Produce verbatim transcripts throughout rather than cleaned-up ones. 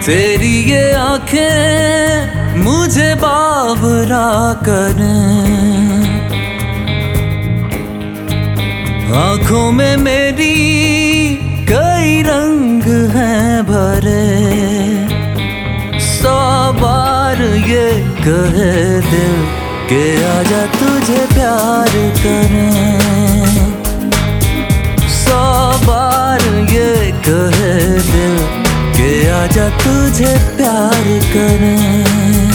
तेरी ये आंखें मुझे बावरा करें, आंखों में मेरी कई रंग हैं भरे। सौ बार ये कहे दिल के आजा तुझे प्यार करें, सौ बार ये कहे दिल के आजा तुझे प्यार करें।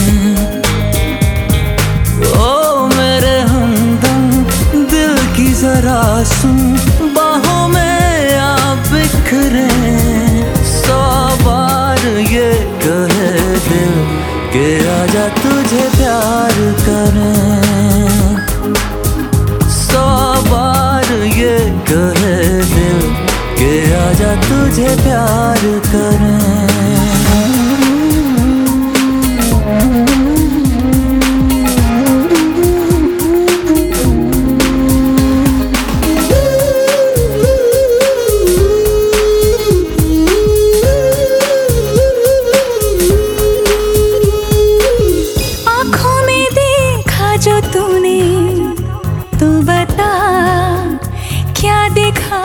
ओ मेरे हमदम दिल की जरा सुन, बाहों में आप बिखरे। सौ बार ये कहे दिल के आजा तुझे प्यार करें, सौ बार ये कहे दिल के आजा तुझे प्यार करें। तूने तू बता क्या देखा?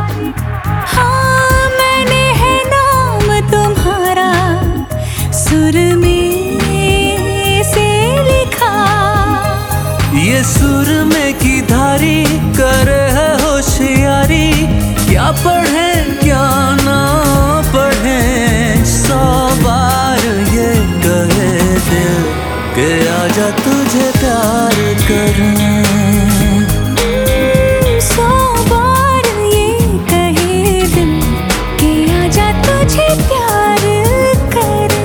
हाँ मैंने है नाम तुम्हारा सुर में से लिखा। ये सुर में की धारी करे है होशियारी, क्या पढ़े क्या ना पढ़े। सौ बार ये कहे दिल के आजा तुझे प्यार करें, सौ बार ये कहे दिल के आजा तुझे प्यार करें।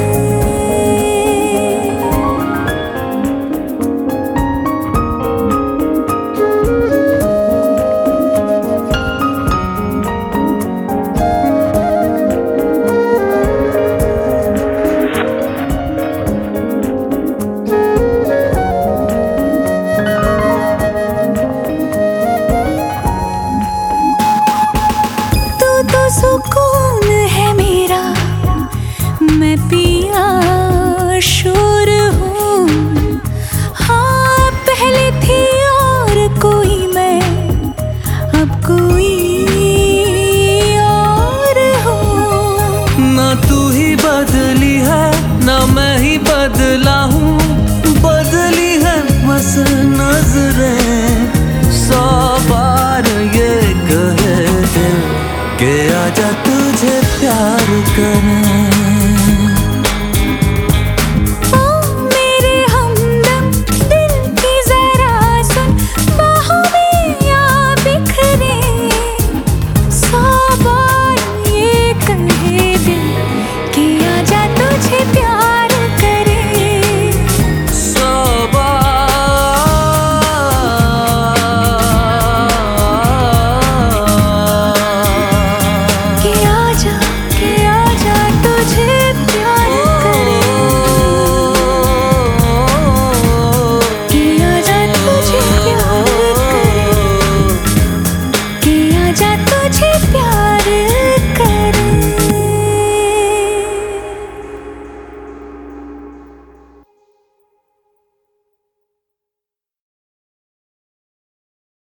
तो सुकून है मेरा, मैं पिया शोर हूँ। हाँ पहले थी और कोई मैं, अब कोई और हूँ। ना तू ही बदली है ना मैं ही बदला हूँ, बदली है बस नजरें। सौ बार ये कहे दिल के आजा तुझे प्यार करें। ओ मेरे हमदम दिल की जरा सुन, बाहों में आ बिखरे। सौ बार ये कहे दिल कि आजा तुझे प्यार करे, सौ बार कि आजा कि आजा तुझे प्यार करे, कि आजा तुझे प्यार करे, कि आजा तुझे